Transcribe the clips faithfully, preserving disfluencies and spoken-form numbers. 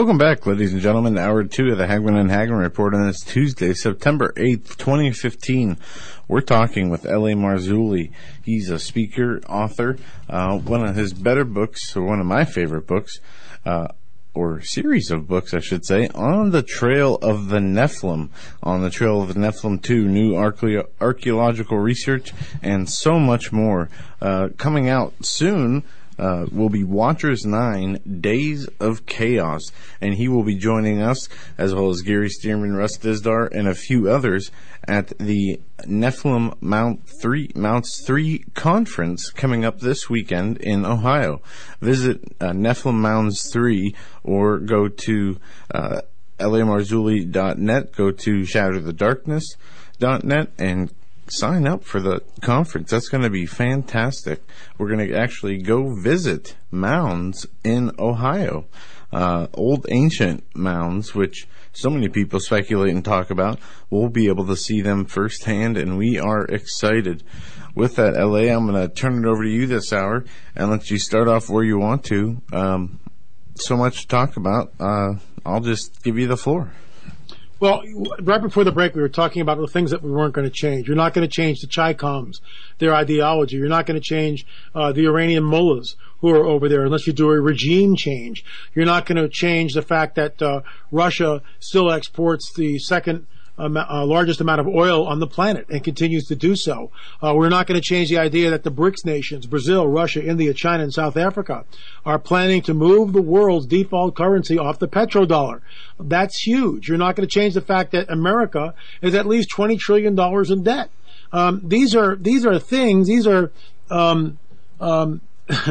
Welcome back, ladies and gentlemen, to hour two of the Hagman and Hagman Report on this Tuesday, September eighth, twenty fifteen. We're talking with L A. Marzulli. He's a speaker, author. Uh, one of his better books, or one of my favorite books, uh, or series of books, I should say, On the Trail of the Nephilim, On the Trail of the Nephilim two, new archae- archaeological research, and so much more. Uh, coming out soon. Uh, will be Watchers nine, Days of Chaos, and he will be joining us, as well as Gary Stearman, Russ Dizdar, and a few others at the Nephilim Mount three, Mounts three conference coming up this weekend in Ohio. Visit uh, Nephilim Mounds three or go to uh, L A Marzulli dot net, go to shatter the darkness dot net, and sign up for the conference. That's going to be fantastic. We're going to actually go visit mounds in Ohio, uh, old ancient mounds, which so many people speculate and talk about. We'll be able to see them firsthand, and we are excited. With that, L A, I'm going to turn it over to you this hour and let you start off where you want to. Um, so much to talk about. Uh, I'll just give you the floor. Well, right before the break, we were talking about the things that we weren't going to change. You're not going to change the Chi-Coms, their ideology. You're not going to change uh, the Iranian mullahs who are over there unless you do a regime change. You're not going to change the fact that uh, Russia still exports the second Um, uh, largest amount of oil on the planet and continues to do so. Uh, we're not going to change the idea that the BRICS nations, Brazil, Russia, India, China, and South Africa, are planning to move the world's default currency off the petrodollar. That's huge. You're not going to change the fact that America is at least twenty trillion dollars in debt. Um, these are these are things. These are um, um,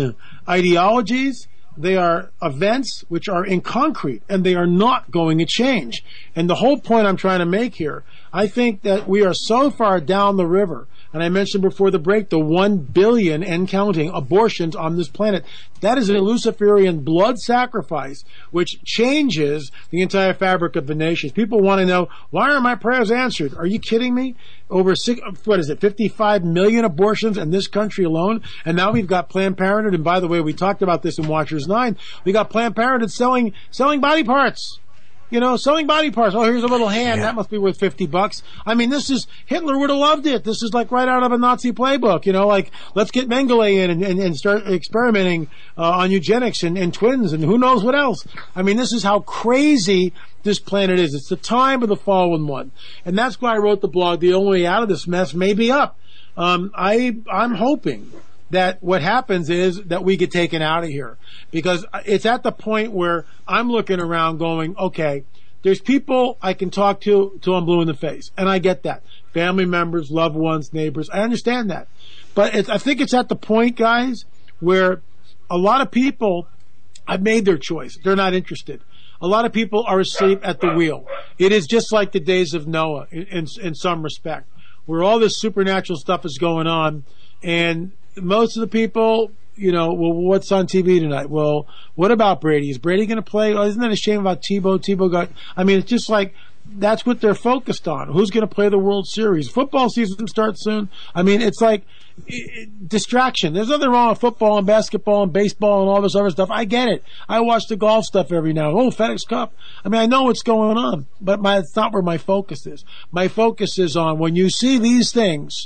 ideologies. They are events which are in concrete, and they are not going to change. And the whole point I'm trying to make here, I think that we are so far down the river, and I mentioned before the break the one billion and counting abortions on this planet. That is a Luciferian blood sacrifice which changes the entire fabric of the nations. People want to know, why are my prayers answered? Are you kidding me? Over six, what is it, fifty-five million abortions in this country alone, and now we've got Planned Parenthood. And by the way, we talked about this in Watchers nine. We got Planned Parenthood selling selling body parts. You know, selling body parts. Oh, here's a little hand. Yeah. That must be worth fifty bucks. I mean, this is, Hitler would have loved it. This is like right out of a Nazi playbook. You know, like, let's get Mengele in and, and, and start experimenting uh, on eugenics and, and twins and who knows what else. I mean, this is how crazy this planet is. It's the time of the fallen one. And that's why I wrote the blog, The Only Way Out of This Mess May Be Up. Um, I, I'm hoping that what happens is that we get taken out of here, because it's at the point where I'm looking around going, okay, there's people I can talk to till I'm blue in the face, and I get that. Family members, loved ones, neighbors, I understand that. But it's, I think it's at the point, guys, where a lot of people have made their choice. They're not interested. A lot of people are asleep at the wheel. It is just like the days of Noah in, in, in some respect, where all this supernatural stuff is going on, and most of the people, you know, well, what's on T V tonight? Well, what about Brady? Is Brady going to play? Oh, isn't that a shame about Tebow? Tebow got, I mean, it's just like, that's what they're focused on. Who's going to play the World Series? Football season starts soon. I mean, it's like it, it, distraction. There's nothing wrong with football and basketball and baseball and all this other stuff. I get it. I watch the golf stuff every now and then. Oh, FedEx Cup. I mean, I know what's going on, but my, it's not where my focus is. My focus is on when you see these things.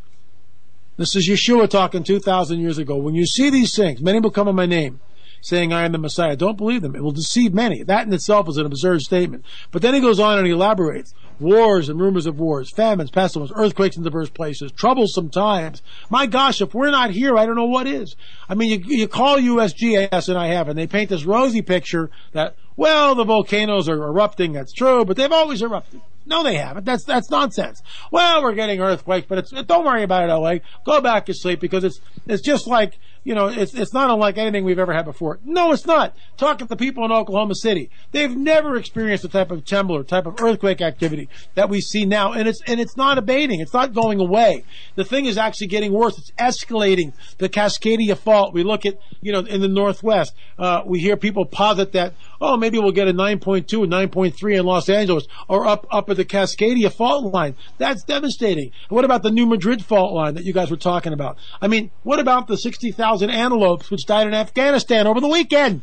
This is Yeshua talking two thousand years ago. When you see these things, many will come in my name, saying, I am the Messiah. Don't believe them. It will deceive many. That in itself is an absurd statement. But then he goes on and he elaborates. Wars and rumors of wars, famines, pestilence, earthquakes in diverse places, troublesome times. My gosh, if we're not here, I don't know what is. I mean, you, you call U S G S, and I have, and they paint this rosy picture that, well, the volcanoes are erupting. That's true, but they've always erupted. No, they haven't. That's that's nonsense. Well, we're getting earthquakes, but it's don't worry about it, L A. Go back to sleep, because it's it's just like, you know, it's it's not unlike anything we've ever had before. No, it's not. Talk to the people in Oklahoma City. They've never experienced the type of tremor, type of earthquake activity that we see now, and it's and it's not abating. It's not going away. The thing is actually getting worse. It's escalating. The Cascadia Fault. We look at, you know, in the Northwest. Uh, we hear people posit that, oh, maybe we'll get a nine point two, a nine point three in Los Angeles, or up up at the Cascadia fault line. That's devastating. And what about the New Madrid fault line that you guys were talking about? I mean, what about the sixty thousand antelopes which died in Afghanistan over the weekend?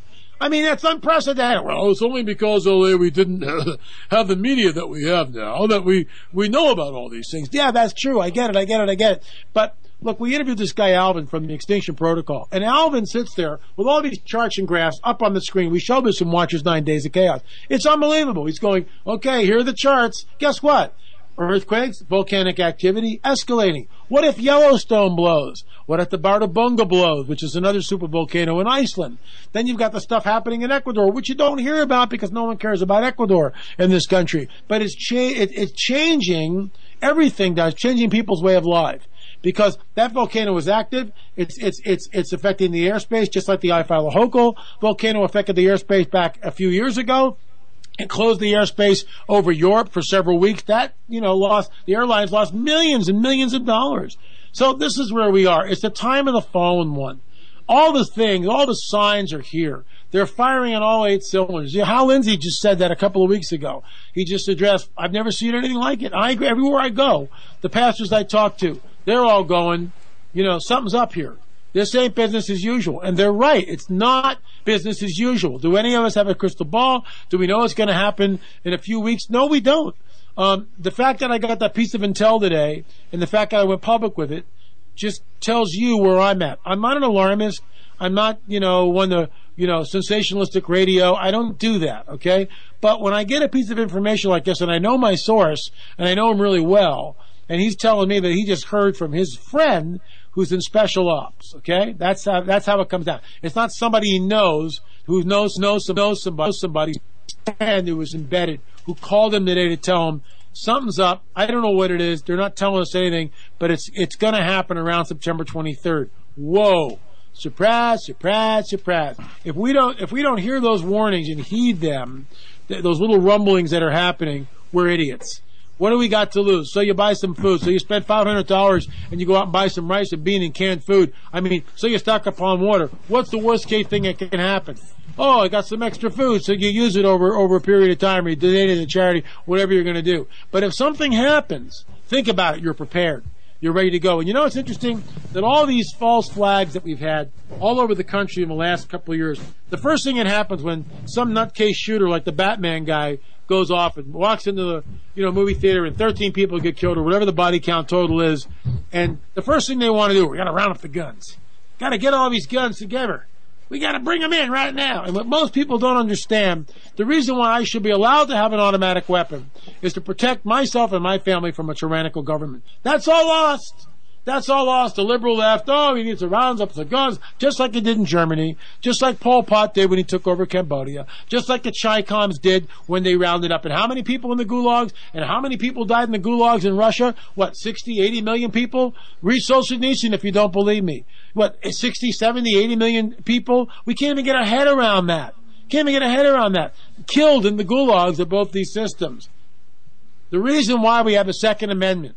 I mean, that's unprecedented. Well, it's only because L A we didn't have the media that we have now, that we, we know about all these things. Yeah, that's true. I get it, I get it, I get it. But look, we interviewed this guy, Alvin, from the Extinction Protocol. And Alvin sits there with all these charts and graphs up on the screen. We showed this in Watchers Nine Days of Chaos. It's unbelievable. He's going, okay, here are the charts. Guess what? Earthquakes, volcanic activity, escalating. What if Yellowstone blows? What if the Bartabunga blows, which is another supervolcano in Iceland? Then you've got the stuff happening in Ecuador, which you don't hear about because no one cares about Ecuador in this country. But it's, cha- it, it's changing everything, does, changing people's way of life. Because that volcano is active, it's it's it's it's affecting the airspace, just like the Ifalahokal volcano affected the airspace back a few years ago. And closed the airspace over Europe for several weeks. That, you know, lost, the airlines lost millions and millions of dollars. So this is where we are. It's the time of the fallen one. All the things, all the signs are here. They're firing on all eight cylinders. You know, Hal Lindsey just said that a couple of weeks ago. He just addressed, I've never seen anything like it. I agree. Everywhere I go, the pastors I talk to, they're all going, you know, something's up here. This ain't business as usual. And they're right. It's not business as usual. Do any of us have a crystal ball? Do we know what's going to happen in a few weeks? No, we don't. Um, the fact that I got that piece of intel today and the fact that I went public with it just tells you where I'm at. I'm not an alarmist. I'm not, you know, one of the, you know, sensationalistic radio. I don't do that, okay? But when I get a piece of information like this and I know my source and I know him really well, and he's telling me that he just heard from his friend who's in special ops, okay? That's how, that's how it comes down. It's not somebody he knows who knows, knows, knows somebody, somebody and who was embedded, who called him today to tell him something's up. I don't know what it is. They're not telling us anything, but it's, it's gonna happen around September twenty-third. Whoa. Surprise, surprise, surprise. If we don't, if we don't hear those warnings and heed them, th- those little rumblings that are happening, we're idiots. What do we got to lose? So you buy some food. So you spend five hundred dollars and you go out and buy some rice and bean and canned food. I mean, so you stock up on water. What's the worst case thing that can happen? Oh, I got some extra food. So you use it over, over a period of time or you donate it to charity, whatever you're going to do. But if something happens, think about it. You're prepared. You're ready to go. And you know, it's interesting that all these false flags that we've had all over the country in the last couple of years, the first thing that happens when some nutcase shooter like the Batman guy goes off and walks into the, you know, movie theater and thirteen people get killed or whatever the body count total is, and the first thing they want to do, we got to round up the guns. Got to get all these guns together. We got to bring them in right now. And what most people don't understand, the reason why I should be allowed to have an automatic weapon is to protect myself and my family from a tyrannical government. That's all lost. That's all lost. The liberal left, oh, he needs to round up the guns, just like he did in Germany, just like Pol Pot did when he took over Cambodia, just like the Chi-Coms did when they rounded up. And how many people in the gulags, and how many people died in the gulags in Russia? What, sixty, eighty million people? Read Solzhenitsyn if you don't believe me. What, sixty, seventy, eighty million people? We can't even get our head around that. Can't even get our head around that. Killed in the gulags of both these systems. The reason why we have a Second Amendment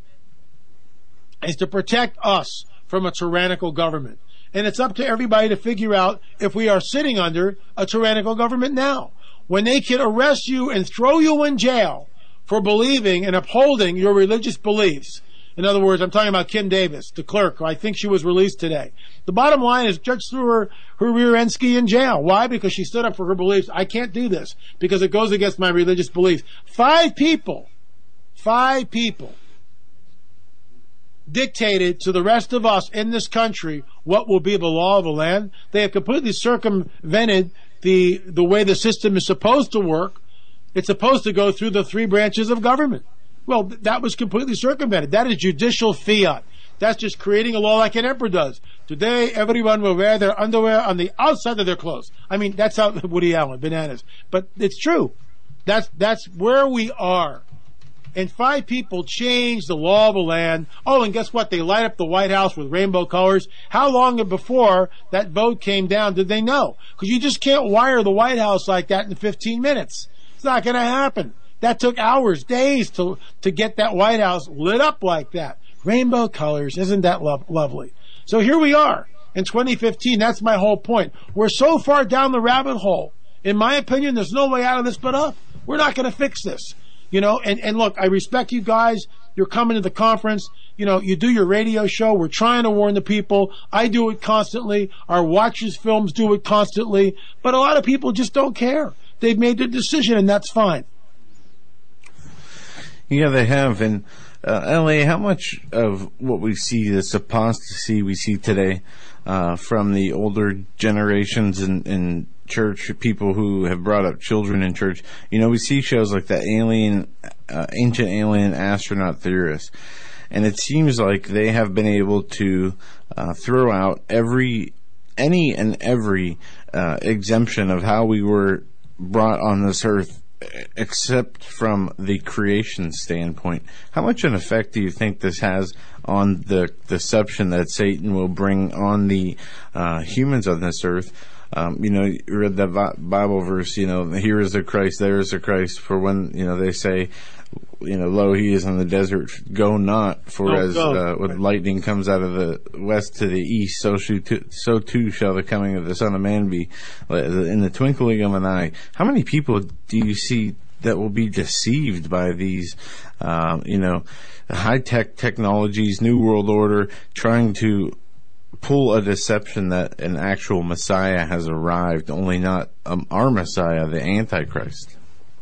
is to protect us from a tyrannical government. And it's up to everybody to figure out if we are sitting under a tyrannical government now. When they can arrest you and throw you in jail for believing and upholding your religious beliefs. In other words, I'm talking about Kim Davis, the clerk. I think she was released today. The bottom line is Judge threw her, her rear end ski in jail. Why? Because she stood up for her beliefs. I can't do this because it goes against my religious beliefs. Five people, five people dictated to the rest of us in this country what will be the law of the land. They have completely circumvented the the way the system is supposed to work. It's supposed to go through the three branches of government. Well, th- that was completely circumvented. That is judicial fiat. That's just creating a law like an emperor does. Today, everyone will wear their underwear on the outside of their clothes. I mean, that's how Woody Allen, bananas. But it's true. That's that's where we are. And five people changed the law of the land. Oh, and guess what? They light up the White House with rainbow colors. How long before that vote came down did they know? Because you just can't wire the White House like that in fifteen minutes. It's not going to happen. That took hours, days to to get that White House lit up like that. Rainbow colors. Isn't that lo- lovely? So here we are in twenty fifteen. That's my whole point. We're so far down the rabbit hole. In my opinion, there's no way out of this but up. We're not going to fix this. You know, and, and look, I respect you guys. You're coming to the conference. you know, you do your radio show. We're trying to warn the people. I do it constantly. Our Watchers films do it constantly. But a lot of people just don't care. They've made their decision, and that's fine. Yeah, they have. And uh, L A, how much of what we see, this apostasy we see today uh, from the older generations in, in church, people who have brought up children in church, you know, we see shows like the alien, uh, ancient alien astronaut theorists. And it seems like they have been able to uh, throw out every, any and every uh, exemption of how we were brought on this earth, except from the creation standpoint. How much an effect do you think this has on the deception that Satan will bring on the uh, humans on this earth? Um, you know, you read that Bible verse, you know, here is the Christ, there is the Christ, for when, you know, they say, you know, lo, he is in the desert, go not, for oh, as uh, when lightning comes out of the west to the east, so, too, so too shall the coming of the Son of Man be in the twinkling of an eye. How many people do you see that will be deceived by these, um, you know, high-tech technologies, New World Order, trying to pull a deception that an actual Messiah has arrived, only not um, our Messiah, the Antichrist?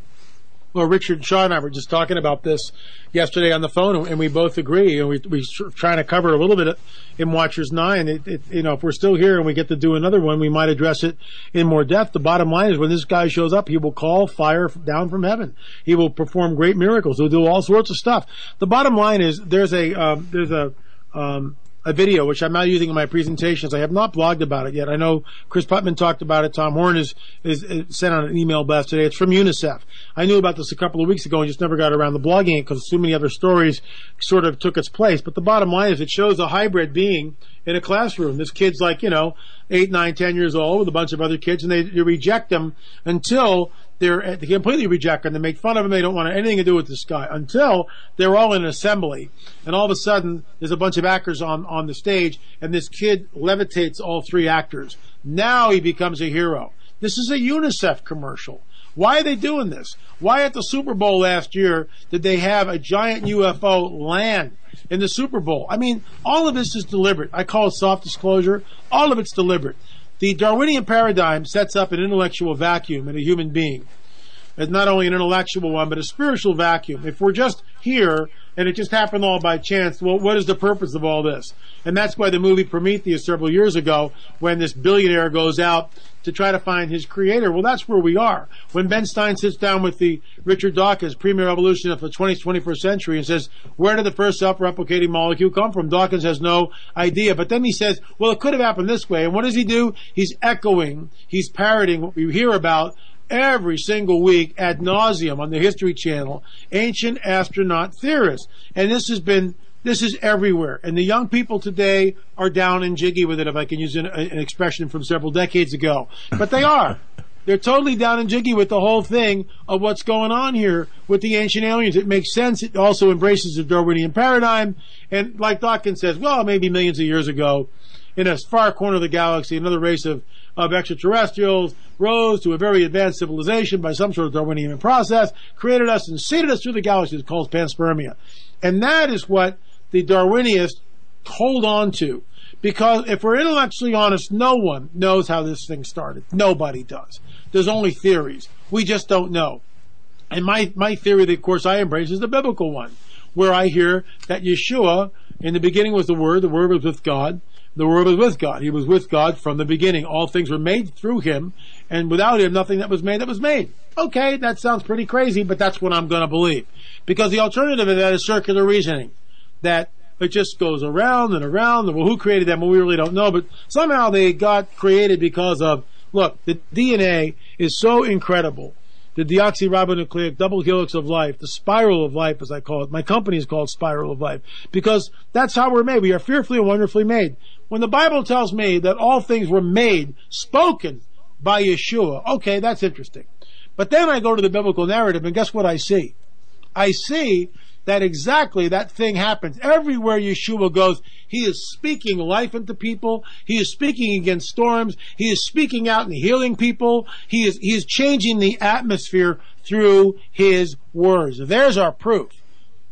Well, Richard Shaw and I were just talking about this yesterday on the phone, and we both agree. And we we trying to cover a little bit in Watchers nine. It, it, you know, if we're still here and we get to do another one, we might address it in more depth. The bottom line is, when this guy shows up, he will call fire down from heaven. He will perform great miracles. He'll do all sorts of stuff. The bottom line is, there's a um, there's a um, a video, which I'm not using in my presentations. I have not blogged about it yet. I know Chris Putman talked about it. Tom Horn is, is, is sent out an email blast today. It's from UNICEF. I knew about this a couple of weeks ago and just never got around to blogging it because so many other stories sort of took its place. But the bottom line is, it shows a hybrid being in a classroom. This kid's like, you know, eight, nine, ten years old with a bunch of other kids, and they, they reject him until they're, they completely reject him. They make fun of him. They don't want anything to do with this guy until they're all in an assembly. And all of a sudden, there's a bunch of actors on, on the stage, and this kid levitates all three actors. Now he becomes a hero. This is a UNICEF commercial. Why are they doing this? Why at the Super Bowl last year did they have a giant U F O land in the Super Bowl? I mean, all of this is deliberate. I call it soft disclosure. All of it's deliberate. The Darwinian paradigm sets up an intellectual vacuum in a human being. It's not only an intellectual one, but a spiritual vacuum. If we're just here and it just happened all by chance, well, what is the purpose of all this? And that's why the movie Prometheus several years ago, when this billionaire goes out to try to find his creator, well, that's where we are. When Ben Stein sits down with the Richard Dawkins, premier evolution of the twentieth, twenty-first century, and says, where did the first self-replicating molecule come from? Dawkins has no idea. But then he says, well, it could have happened this way. And what does he do? He's echoing, he's parroting what we hear about every single week ad nauseum on the History Channel, ancient astronaut theorists. And this has been, this is everywhere. And the young people today are down and jiggy with it, if I can use an, an expression from several decades ago. But they are. They're totally down and jiggy with the whole thing of what's going on here with the ancient aliens. It makes sense. It also embraces the Darwinian paradigm. And like Dawkins says, well, maybe millions of years ago, in a far corner of the galaxy, another race of, of extraterrestrials rose to a very advanced civilization by some sort of Darwinian process, created us and seeded us through the galaxy. It's called panspermia. And that is what the Darwinists hold on to. Because if we're intellectually honest, no one knows how this thing started. Nobody does. There's only theories. We just don't know. And my, my theory, that of course I embrace, is the biblical one, where I hear that Yeshua, in the beginning was the Word, the Word was with God, the Word was with God. He was with God from the beginning. All things were made through Him, and without Him, nothing that was made that was made. Okay, that sounds pretty crazy, but that's what I'm going to believe. Because the alternative of that is circular reasoning. That it just goes around and around, and well, who created them? Well, we really don't know, but somehow they got created because of, look, the D N A is so incredible. The deoxyribonucleic double helix of life, the spiral of life, as I call it. My company is called Spiral of Life, because that's how we're made. We are fearfully and wonderfully made. When the Bible tells me that all things were made, spoken by Yeshua, okay, that's interesting. But then I go to the biblical narrative, and guess what I see? I see that exactly that thing happens. Everywhere Yeshua goes, He is speaking life into people. He is speaking against storms. He is speaking out and healing people. He is, he is changing the atmosphere through His words. There's our proof.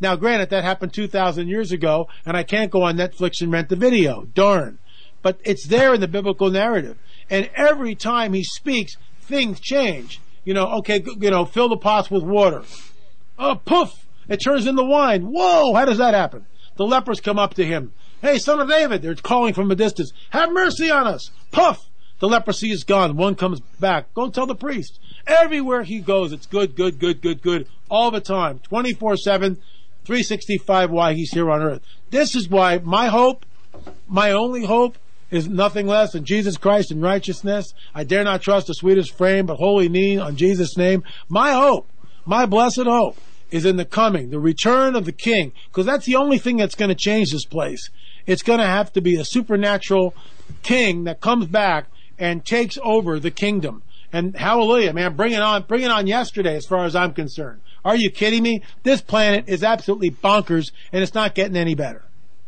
Now, granted, that happened two thousand years ago, and I can't go on Netflix and rent the video. Darn. But it's there in the biblical narrative. And every time he speaks, things change. You know, okay, you know, fill the pots with water. Oh, poof! It turns into wine. Whoa! How does that happen? The lepers come up to him. Hey, son of David! They're calling from a distance. Have mercy on us! Puff! The leprosy is gone. One comes back. Go tell the priest. Everywhere he goes, it's good, good, good, good, good, all the time. twenty-four seven, three sixty-five, why he's here on earth. This is why my hope, my only hope, is nothing less than Jesus Christ and righteousness. I dare not trust the sweetest frame, but wholly lean on Jesus' name. My hope, my blessed hope, is in the coming, the return of the King, because that's the only thing that's going to change this place. It's going to have to be a supernatural king that comes back and takes over the kingdom. And hallelujah, man, bring it on, bring it on yesterday as far as I'm concerned. Are you kidding me? This planet is absolutely bonkers, and it's not getting any better.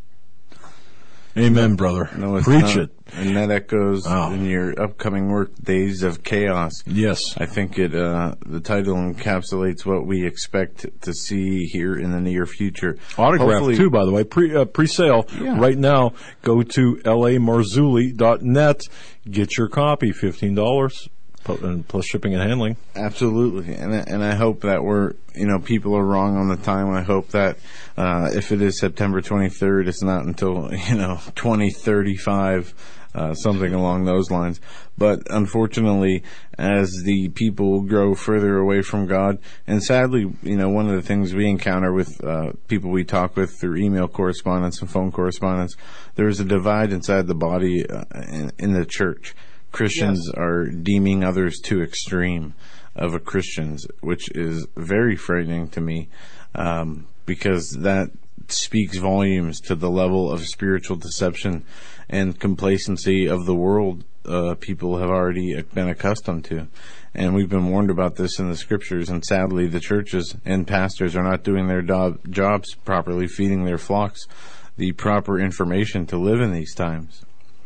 Amen, brother. No, it's Preach not. it. And that echoes Oh. in your upcoming work, Days of Chaos. Yes. I think it, uh, the title encapsulates what we expect to see here in the near future. Autograph, Hopefully- too, by the way. Pre, uh, pre-sale Yeah. right now. Go to L A marzulli dot net. Get your copy, fifteen dollars. And plus shipping and handling. Absolutely, and I- and I hope that we're, you know, people are wrong on the time. I hope that uh, if it is September twenty-third, it's not until, you know, twenty thirty-five, uh, something along those lines. But unfortunately, as the people grow further away from God, and sadly, you know, one of the things we encounter with uh, people we talk with through email correspondence and phone correspondence, there is a divide inside the body uh, in, in the church. Christians Yes. are deeming others too extreme of a Christians, which is very frightening to me, um, because that speaks volumes to the level of spiritual deception and complacency of the world uh, people have already been accustomed to. And we've been warned about this in the scriptures, and sadly the churches and pastors are not doing their do- jobs properly, feeding their flocks the proper information to live in these times.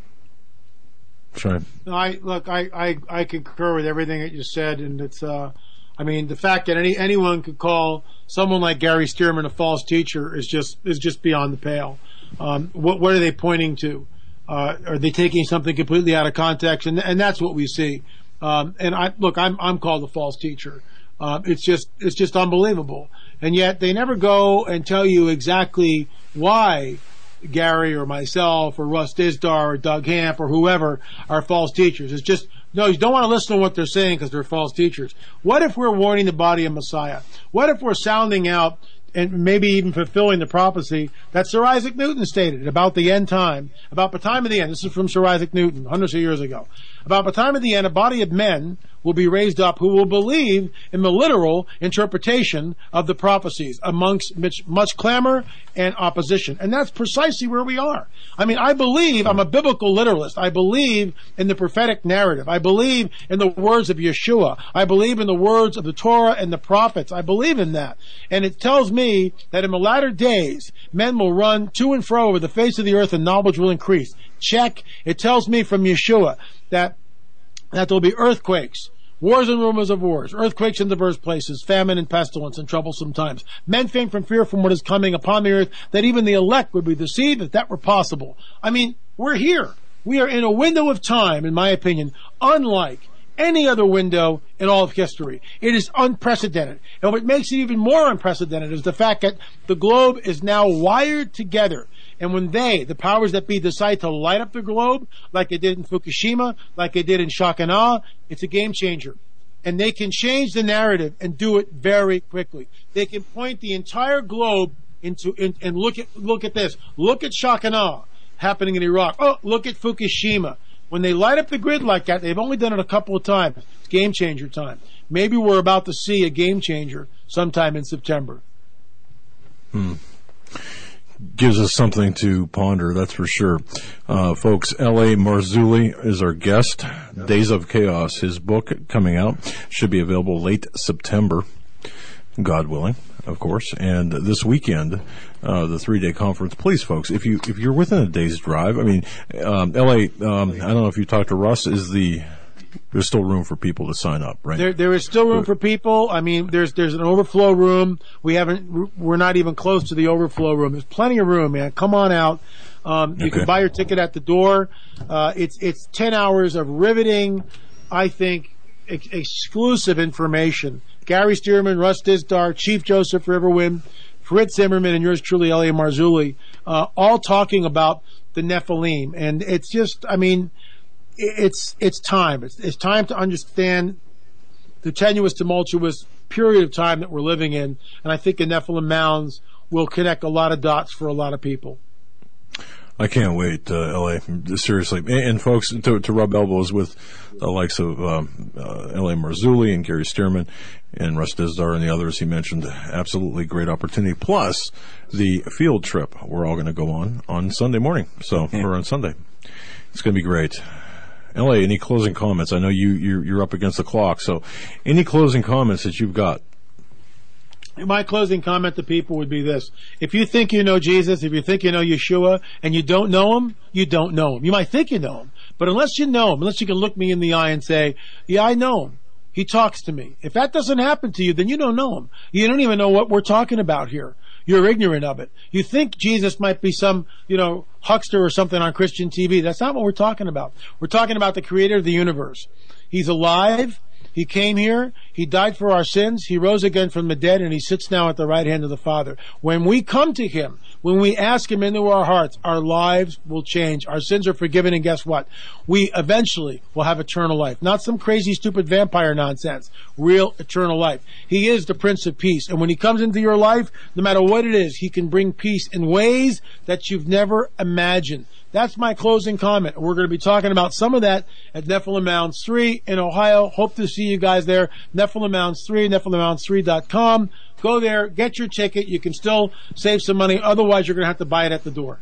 That's right. No, I look, I, I, I concur with everything that you said, and it's, uh, I mean, the fact that any anyone could call someone like Gary Stearman a false teacher is just is just beyond the pale. Um, what what are they pointing to? Uh, are they taking something completely out of context? And and that's what we see. Um, and I look, I'm I'm called a false teacher. Uh, it's just it's just unbelievable, and yet they never go and tell you exactly why Gary or myself or Russ Dizdar or Doug Hamp or whoever are false teachers. It's just, no, you don't want to listen to what they're saying because they're false teachers. What if we're warning the body of Messiah? What if we're sounding out and maybe even fulfilling the prophecy that Sir Isaac Newton stated about the end time, about the time of the end? This is from Sir Isaac Newton, hundreds of years ago. About the time of the end, a body of men will be raised up who will believe in the literal interpretation of the prophecies amongst much, much clamor and opposition. And that's precisely where we are. I mean, I believe, I'm a biblical literalist. I believe in the prophetic narrative. I believe in the words of Yeshua. I believe in the words of the Torah and the prophets. I believe in that. And it tells me that in the latter days, men will run to and fro over the face of the earth and knowledge will increase. Check. It tells me from Yeshua that that there will be earthquakes, wars and rumors of wars, earthquakes in diverse places, famine and pestilence and troublesome times. Men faint from fear from what is coming upon the earth, that even the elect would be deceived if that were possible. I mean, we're here. We are in a window of time, in my opinion, unlike any other window in all of history. It is unprecedented. And what makes it even more unprecedented is the fact that the globe is now wired together. And when they, the powers that be, decide to light up the globe, like they did in Fukushima, like they did in Shakana, it's a game changer. And they can change the narrative and do it very quickly. They can point the entire globe into, in, and look at, look at this. Look at Shakana happening in Iraq. Oh, look at Fukushima. When they light up the grid like that, they've only done it a couple of times. It's game changer time. Maybe we're about to see a game changer sometime in September. Hmm. Gives us something to ponder, that's for sure. Uh, folks, L A Marzulli is our guest. Days of Chaos, his book coming out, should be available late September, God willing, of course. And this weekend, uh, the three-day conference. Please, folks, if you if you're within a day's drive, I mean, um, L A. Um, I don't know if you talked to Russ. Is the there's still room for people to sign up, right? There, there is still room for people. I mean, there's there's an overflow room. We haven't. We're not even close to the overflow room. There's plenty of room, man. Come on out. Um, you Okay. can buy your ticket at the door. Uh, it's it's ten hours of riveting, I think, ex- exclusive information. Gary Stearman, Russ Dizdar, Chief Joseph Riverwind, Fritz Zimmerman, and yours truly, L A. Marzulli, uh, all talking about the Nephilim. And it's just, I mean, it's it's time. It's, it's time to understand the tenuous, tumultuous period of time that we're living in. And I think the Nephilim mounds will connect a lot of dots for a lot of people. I can't wait, uh, L A. Seriously. And, and folks, to, to rub elbows with the likes of um, uh, L A. Marzulli and Gary Stearman and Russ Dizdar and the others he mentioned, absolutely great opportunity. Plus, the field trip we're all going to go on on Sunday morning. So, Yeah. or on Sunday. It's going to be great. L A, any closing comments? I know you, you're, you're up against the clock. So, any closing comments that you've got? My closing comment to people would be this. If you think you know Jesus, if you think you know Yeshua, and you don't know him, you don't know him. You might think you know him, but unless you know him, unless you can look me in the eye and say, yeah, I know him. He talks to me. If that doesn't happen to you, then you don't know him. You don't even know what we're talking about here. You're ignorant of it. You think Jesus might be some, you know, huckster or something on Christian T V. That's not what we're talking about. We're talking about the creator of the universe. He's alive. He came here, he died for our sins, he rose again from the dead, and he sits now at the right hand of the Father. When we come to him, when we ask him into our hearts, our lives will change. Our sins are forgiven, and guess what? We eventually will have eternal life. Not some crazy, stupid vampire nonsense. Real eternal life. He is the Prince of Peace, and when he comes into your life, no matter what it is, he can bring peace in ways that you've never imagined. That's my closing comment. We're going to be talking about some of that at Nephilim Mounds three in Ohio. Hope to see you guys there. Nephilim Mounds three, nephilim mounds three dot com. Go there, get your ticket. You can still save some money. Otherwise, you're going to have to buy it at the door.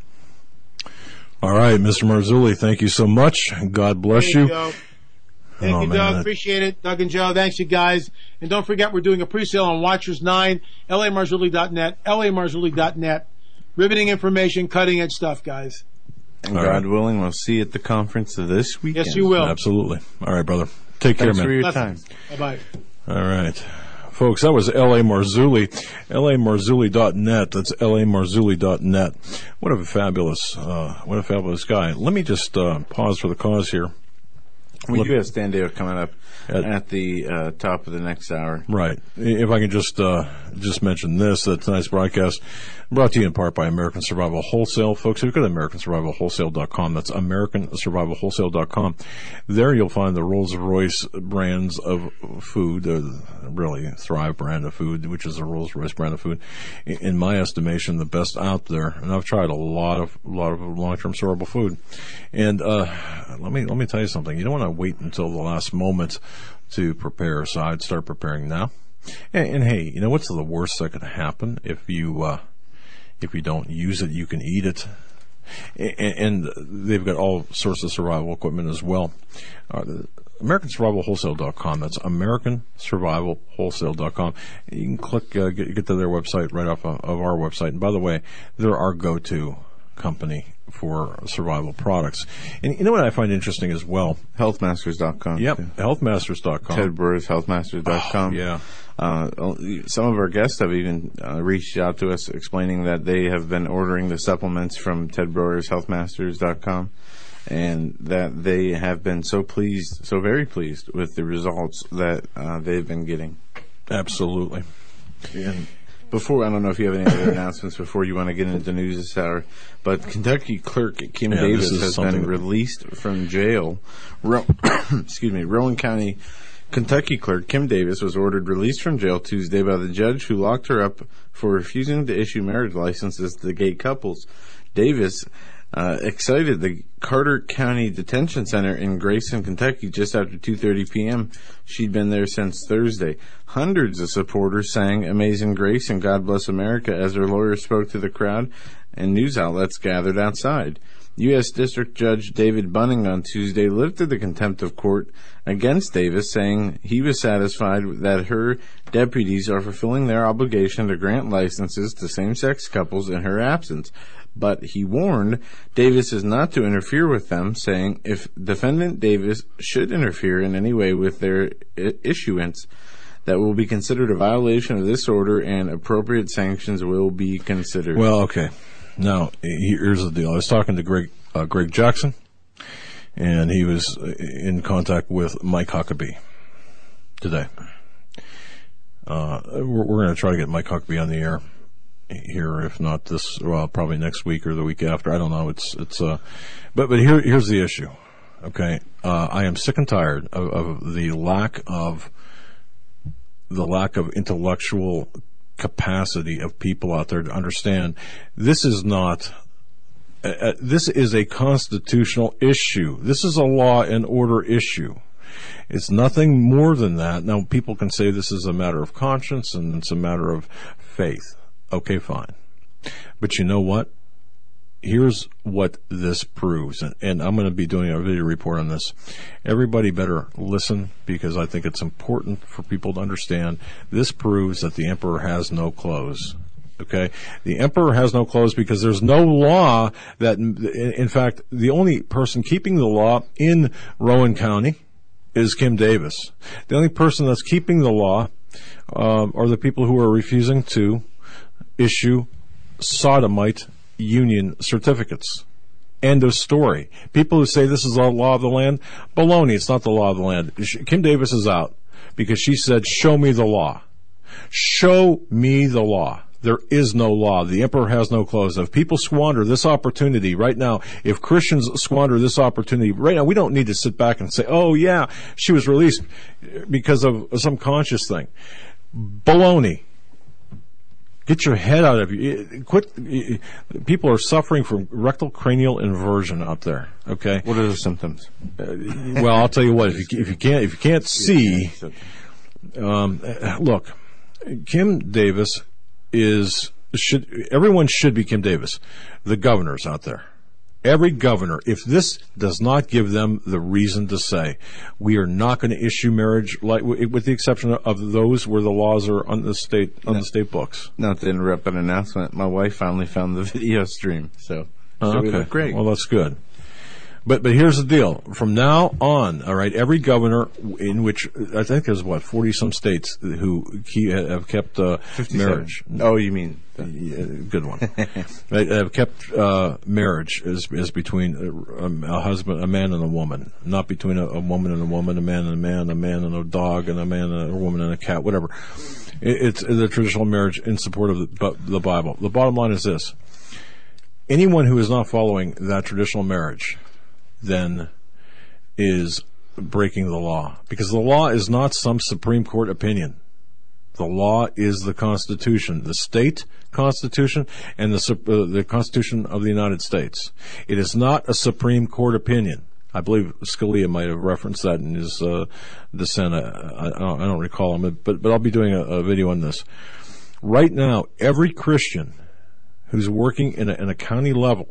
All right, Mister Marzulli, thank you so much. God bless Thank you. Joe. Thank Oh, you, man, Doug. that- Appreciate it. Doug and Joe, thanks you guys. And don't forget, we're doing a pre-sale on Watchers nine, L A Marzulli dot net, L A Marzulli dot net. Riveting information, cutting edge stuff, guys. And All God right. willing, we'll see you at the conference this weekend. Yes, you will. Absolutely. All right, brother. Take care, Thanks man. for your Blessings. time. Bye-bye. All right. Folks, that was L A. Marzulli, L A Marzulli dot net. That's L A Marzulli dot net. What a fabulous, uh, what a fabulous guy. Let me just uh, pause for the cause here. We Look- do have Stan Dale coming up At- at the uh, top of the next hour. Right. If I can just uh, just mention this, that tonight's broadcast brought to you in part by American Survival Wholesale. Folks, if you go to American Survival Wholesale dot com, that's American Survival Wholesale dot com. There you'll find the Rolls-Royce brands of food, uh, really Thrive brand of food, which is the Rolls-Royce brand of food. In in my estimation, the best out there. And I've tried a lot of a lot of long-term storable food. And uh, let me let me tell you something. You don't want to wait until the last moment to prepare, so I'd start preparing now. And, and hey, you know what's the worst that could happen if you uh, if you don't use it? You can eat it, and, and they've got all sorts of survival equipment as well. Uh, American Survival Wholesale dot com. That's American Survival Wholesale dot com. You can click uh, get, get to their website right off of, of our website. And by the way, they're our go-to company for survival products. And you know what I find interesting as well? health masters dot com. Yep, too. health masters dot com. Ted Brewer's health masters dot com. Oh, yeah. Uh, some of our guests have even uh, reached out to us explaining that they have been ordering the supplements from Ted Brewer's health masters dot com and that they have been so pleased, so very pleased with the results that uh, they've been getting. Absolutely. And before, I don't know if you have any other announcements before you want to get into the news this hour, but Kentucky clerk Kim Yeah, Davis this is has something- been released from jail. Ro- excuse me, Rowan County Kentucky clerk Kim Davis was ordered released from jail Tuesday by the judge who locked her up for refusing to issue marriage licenses to gay couples. Davis uh, excited the Carter County Detention Center in Grayson, Kentucky, just after two thirty p.m. She'd been there since Thursday. Hundreds of supporters sang Amazing Grace and God Bless America as her lawyer spoke to the crowd, and news outlets gathered outside. U S District Judge David Bunning on Tuesday lifted the contempt of court against Davis, saying he was satisfied that her deputies are fulfilling their obligation to grant licenses to same-sex couples in her absence. But he warned Davis is not to interfere with them, saying if defendant Davis should interfere in any way with their I- issuance, that will be considered a violation of this order and appropriate sanctions will be considered. Well, okay. Now, here's the deal. I was talking to Greg, uh, Greg Jackson, and he was in contact with Mike Huckabee today. Uh, we're, we're going to try to get Mike Huckabee on the air here, if not this, well, probably next week or the week after. I don't know. It's, it's, uh, but, but here, here's the issue. Okay. Uh, I am sick and tired of, of the lack of, the lack of intellectual capacity of people out there to understand this is not, uh, this is a constitutional issue. This is a law and order issue. It's nothing more than that. Now, people can say this is a matter of conscience and it's a matter of faith. Okay, fine. But you know what? Here's what this proves, and, and I'm going to be doing a video report on this. Everybody better listen, because I think it's important for people to understand. This proves that the emperor has no clothes. Okay? The emperor has no clothes because there's no law that, in fact, the only person keeping the law in Rowan County is Kim Davis. The only person that's keeping the law um, are the people who are refusing to issue sodomite union certificates. End of story. People who say this is the law of the land, baloney. It's not the law of the land. Kim Davis is out because she said, show me the law. Show me the law. There is no law. The emperor has no clothes. If people squander this opportunity right now, if Christians squander this opportunity right now, we don't need to sit back and say, oh yeah, she was released because of some conscious thing. Baloney. Get your head out of you. Quit. People are suffering from rectal cranial inversion out there. Okay. What are the symptoms? Uh, well, I'll tell you what. If you, if you can't, if you can't see, um, look, Kim Davis is should everyone should be Kim Davis. The governors out there, every governor. If this does not give them the reason to say we are not going to issue marriage, like with the exception of those where the laws are on the state on no, the state books. Not to interrupt an announcement, my wife finally found the video stream, so, so uh, okay, we look great. Well, that's good. But but here's the deal. From now on, all right, every governor in which I think there's what forty some states who key, have kept uh, marriage. Oh, you mean the, yeah, good one? Have kept uh, marriage as is between a, a husband, a man, and a woman, not between a, a woman and a woman, a man and a man, a man and a dog, and a man and a woman and a cat, whatever. It, it's the traditional marriage in support of the, the Bible. The bottom line is this: anyone who is not following that traditional marriage then is breaking the law, because the law is not some Supreme Court opinion. The law is the Constitution, the state Constitution, and the uh, the Constitution of the United States. It is not a Supreme Court opinion. I believe Scalia might have referenced that in his uh, dissent. I, I, don't, I don't recall him, but but I'll be doing a, a video on this. Right now, every Christian who's working in a, in a county level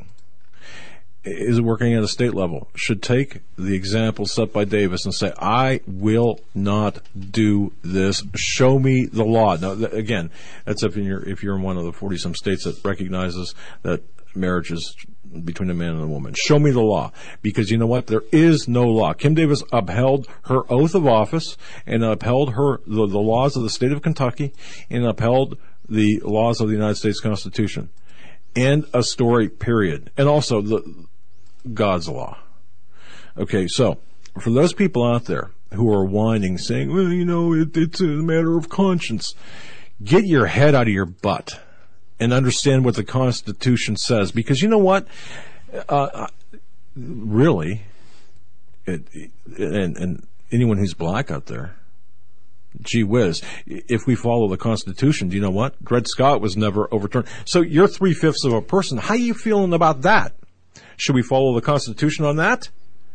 is working at a state level should take the example set by Davis and say, I will not do this. Show me the law. Now, th- again, that's if you're, if you're in one of the forty some states that recognizes that marriage is between a man and a woman. Show me the law. Because you know what? There is no law. Kim Davis upheld her oath of office and upheld her, the, the laws of the state of Kentucky and upheld the laws of the United States Constitution. End a story, period. And also the, God's law. Okay, so for those people out there who are whining, saying, well, you know, it, it's a matter of conscience, get your head out of your butt and understand what the Constitution says. Because you know what? Uh, really, it, and, and anyone who's black out there, gee whiz, if we follow the Constitution, do you know what? Dred Scott was never overturned. So you're three-fifths of a person. How are you feeling about that? Should we follow the Constitution on that?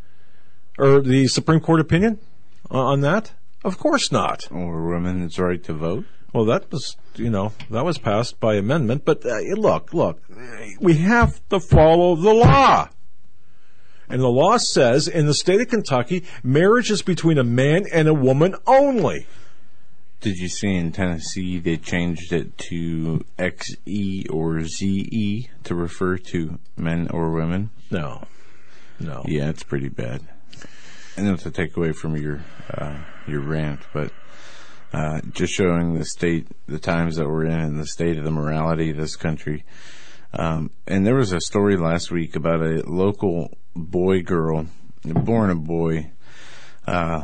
Or the Supreme Court opinion on that? Of course not. Or women's right to vote? Well, that was, you know, that was passed by amendment. But uh, look, look, we have to follow the law. And the law says in the state of Kentucky, marriage is between a man and a woman only. Did you see in Tennessee they changed it to X E or Z E to refer to men or women? No. No. Yeah, it's pretty bad. And not to take away from your uh, your rant, but uh, just showing the state, the times that we're in, and the state of the morality of this country. Um, and there was a story last week about a local boy girl, born a boy, uh,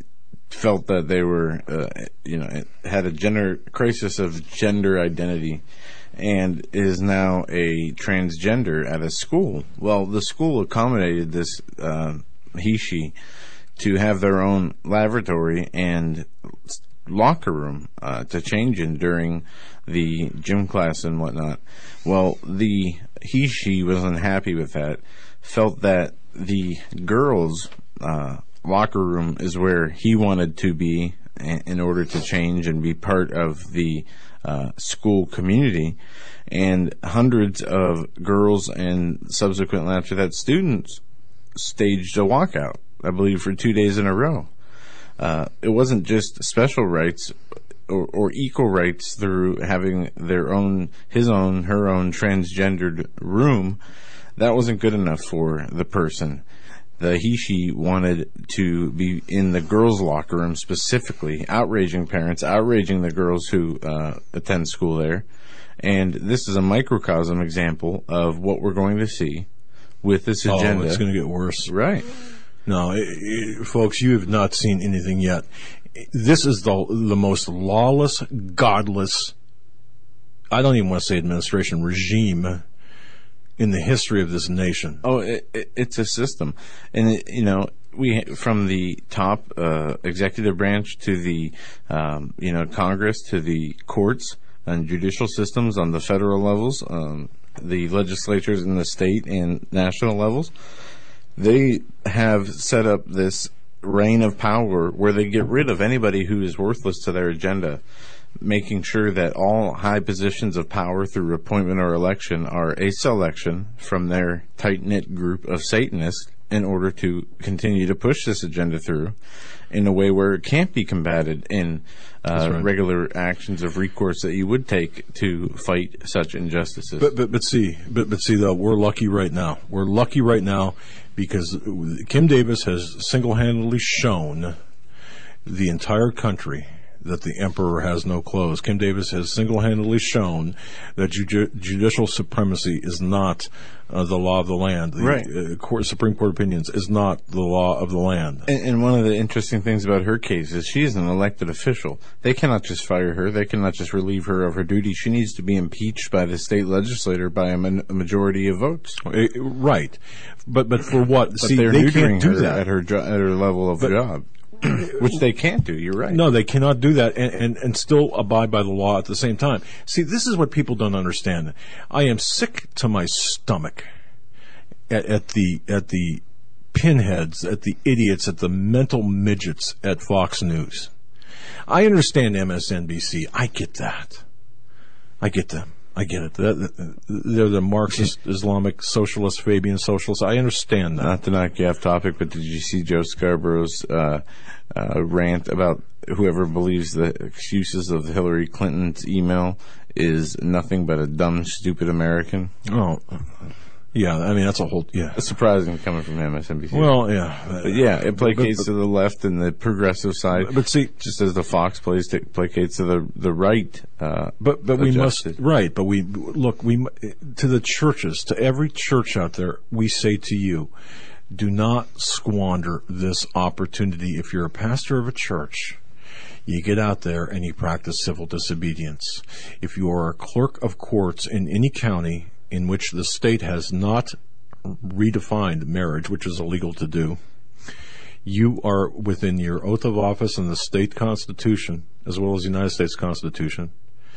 felt that they were, uh, you know, had a gender crisis of gender identity, and is now a transgender at a school. Well, the school accommodated this uh, he/she to have their own lavatory and locker room uh, to change in during the gym class and whatnot. Well, the he/she was unhappy with that, felt that the girls' uh, locker room is where he wanted to be in order to change and be part of the uh, school community. And hundreds of girls and subsequently after that students staged a walkout, I believe, for two days in a row. Uh, it wasn't just special rights or, or equal rights through having their own, his own, her own transgendered room. That wasn't good enough for the person. The he/she wanted to be in the girls' locker room specifically, outraging parents, outraging the girls who uh, attend school there. And this is a microcosm example of what we're going to see with this agenda. Oh, it's going to get worse. Right. No, it, it, folks, you have not seen anything yet. This is the the most lawless, godless, I don't even want to say administration, regime in the history of this nation. Oh, it, it, it's a system. And, it, you know, we from the top uh, executive branch to the, um, you know, Congress to the courts and judicial systems on the federal levels, um, the legislatures in the state and national levels, they have set up this reign of power where they get rid of anybody who is worthless to their agenda, making sure that all high positions of power through appointment or election are a selection from their tight-knit group of Satanists in order to continue to push this agenda through in a way where it can't be combated in uh, right. regular actions of recourse that you would take to fight such injustices. But but but see, but but see though, we're lucky right now. We're lucky right now because Kim Davis has single-handedly shown the entire country that the emperor has no clothes. Kim Davis has single-handedly shown that ju- judicial supremacy is not uh, the law of the land. The right. uh, court, Supreme Court opinions is not the law of the land. And, and one of the interesting things about her case is she is an elected official. They cannot just fire her. They cannot just relieve her of her duty. She needs to be impeached by the state legislature by a, man, a majority of votes. Uh, right. But but for what? But See, they're they neutering can't do her that. at her, jo- at her level of but, job. Which they can't do, you're right. No, they cannot do that and, and, and still abide by the law at the same time. See, this is what people don't understand. I am sick to my stomach at, at the at the pinheads, at the idiots, at the mental midgets at Fox News. I understand M S N B C. I get that. I get them. I get it. They're the Marxist, Islamic, socialist, Fabian socialists. I understand that. Not to knock you off topic, but did you see Joe Scarborough's uh, uh, rant about whoever believes the excuses of Hillary Clinton's email is nothing but a dumb, stupid American? Oh, yeah. I mean, that's a whole, yeah. It's surprising coming from M S N B C. Well, yeah. But yeah, it placates but, but, to the left and the progressive side. But see, just as the Fox plays to, placates to the the right. Uh, but but we must justice. right. But we look we to the churches, to every church out there. We say to you, do not squander this opportunity. If you're a pastor of a church, you get out there and you practice civil disobedience. If you are a clerk of courts in any county in which the state has not redefined marriage, which is illegal to do, you are within your oath of office and the state constitution, as well as the United States Constitution,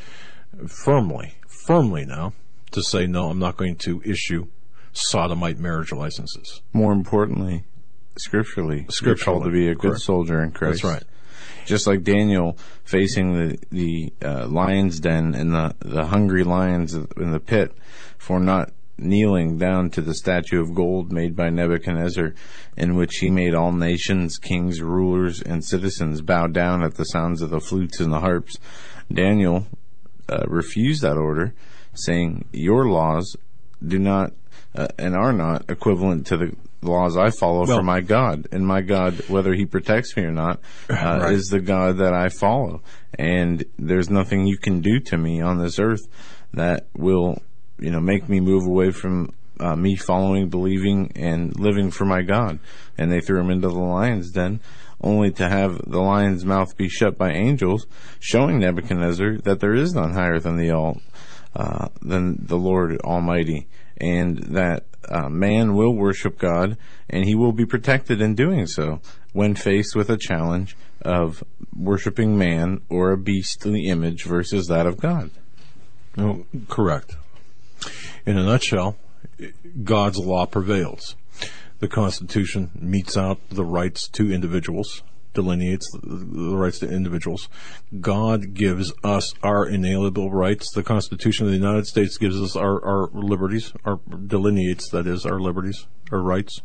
firmly, firmly now, to say, no, I'm not going to issue sodomite marriage licenses. More importantly, scripturally, Scripturally, you're called to be a good correct. soldier in Christ. That's right. Just like Daniel facing the the uh, lion's den and the, the hungry lions in the pit for not kneeling down to the statue of gold made by Nebuchadnezzar, in which he made all nations, kings, rulers, and citizens bow down at the sounds of the flutes and the harps. Daniel uh, refused that order, saying, "Your laws do not uh, and are not equivalent to the laws I follow well, for my God. And my God, whether he protects me or not, uh, right. is the God that I follow. And there's nothing you can do to me on this earth that will, you know, make me move away from uh, me following, believing, and living for my God." And they threw him into the lion's den, only to have the lion's mouth be shut by angels, showing Nebuchadnezzar that there is none higher than the all, uh, than the Lord Almighty, and that uh, man will worship God, and he will be protected in doing so when faced with a challenge of worshiping man or a beastly image versus that of God. No, correct. In a nutshell, God's law prevails. The Constitution metes out the rights to individuals, delineates the, the rights to individuals. God gives us our inalienable rights. The Constitution of the United States gives us our, our liberties, our delineates, that is, our liberties, our rights.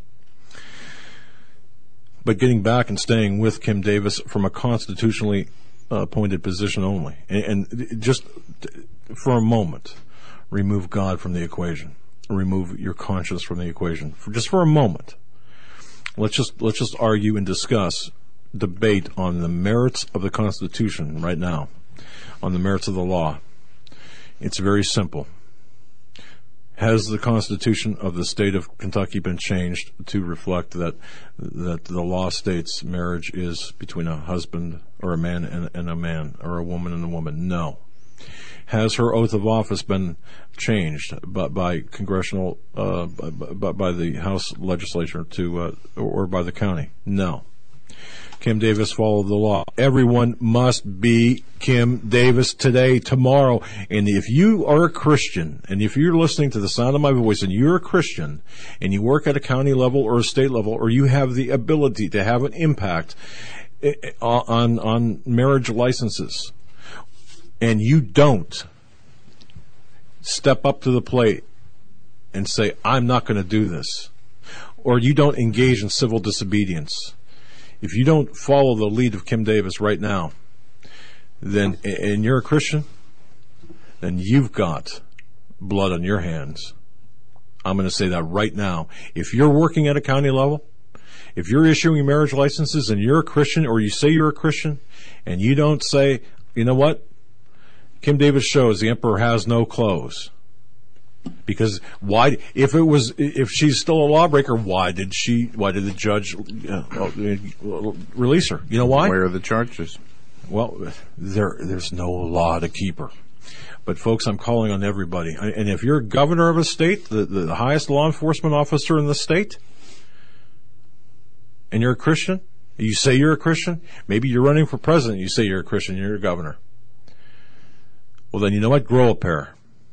But getting back and staying with Kim Davis from a constitutionally uh, appointed position only, and, and just for a moment, remove God from the equation. Remove your conscience from the equation for just for a moment. Let's just let's just argue and discuss, debate on the merits of the Constitution right now, on the merits of the law. It's very simple. Has the Constitution of the state of Kentucky been changed to reflect that that the law states marriage is between a husband or a man and, and a man, or a woman and a woman? No. Has her oath of office been changed by, by congressional, uh, by, by the House legislature to, uh, or by the county? No. Kim Davis followed the law. Everyone must be Kim Davis today, tomorrow. And if you are a Christian, and if you're listening to the sound of my voice and you're a Christian, and you work at a county level or a state level, or you have the ability to have an impact on, on marriage licenses, and you don't step up to the plate and say, "I'm not going to do this," or you don't engage in civil disobedience, if you don't follow the lead of Kim Davis right now, then, and you're a Christian, then you've got blood on your hands. I'm going to say that right now. If you're working at a county level, if you're issuing marriage licenses and you're a Christian, or you say you're a Christian, and you don't say, "You know what? Kim Davis shows the emperor has no clothes." Because why, if it was, if she's still a lawbreaker, why did she, why did the judge uh, release her? You know why? Where are the charges? Well, there, there's no law to keep her. But folks, I'm calling on everybody. And if you're governor of a state, the, the highest law enforcement officer in the state, and you're a Christian, you say you're a Christian, maybe you're running for president, you say you're a Christian, you're a governor. Well, then, you know what? Grow a pair.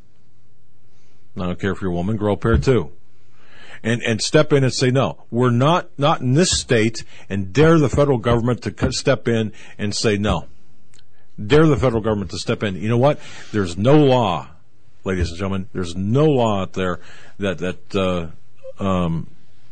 I don't care if you're a woman, grow a pair too. And and step in and say, no, we're not, not in this state, and dare the federal government to step in and say no. Dare the federal government to step in. You know what? There's no law, ladies and gentlemen, there's no law out there that, that, uh, um,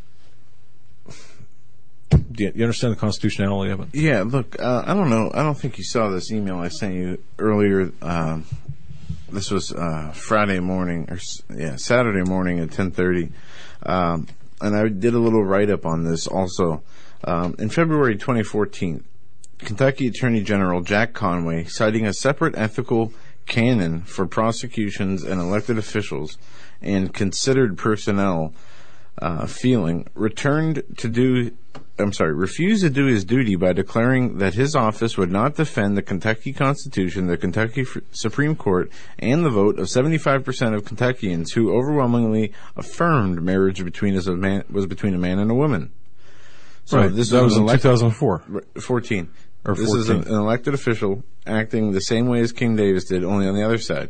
do you, you understand the constitutionality of it? Yeah, look, uh, I don't know. I don't think you saw this email I sent you earlier. Um, this was uh, Friday morning, or yeah, Saturday morning at ten thirty. Um, and I did a little write-up on this also. Um, in February twenty fourteen, Kentucky Attorney General Jack Conway, citing a separate ethical canon for prosecutions and elected officials and considered personnel uh, feeling, returned to do... I'm sorry, refused to do his duty by declaring that his office would not defend the Kentucky Constitution, the Kentucky Supreme Court, and the vote of seventy-five percent of Kentuckians who overwhelmingly affirmed marriage between us a man, was between a man and a woman. So right. this that was in two thousand four. fourteen. Or this fourteen. is an, an elected official acting the same way as King Davis did, only on the other side.